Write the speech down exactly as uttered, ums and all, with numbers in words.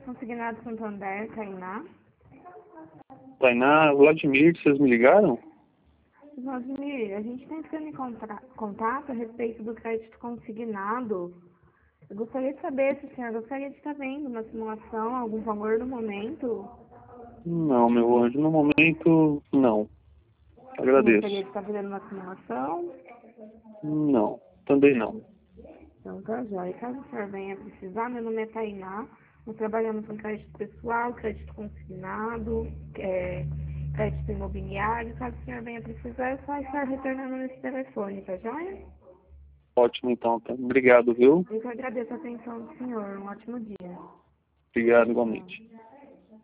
Consignado Santander, Tainá. Tainá, Vladimir, vocês me ligaram? Vladimir, a gente está entrando em contra- contato a respeito do crédito consignado. Eu gostaria de saber se o senhor gostaria de estar vendo uma simulação, algum valor no momento. Não, meu anjo, no momento, não. Não gostaria Agradeço. de estar fazendo uma simulação? Não, também não. Então tá jóia. Caso o senhor venha precisar, meu nome é Tainá. Nós trabalhamos com crédito pessoal, crédito consignado, é, crédito imobiliário. Caso o senhor venha precisar, é só estar retornando nesse telefone, tá jóia? Ótimo, então. Tá? Obrigado, viu? Eu que agradeço a atenção do senhor. Um ótimo dia. Obrigado igualmente.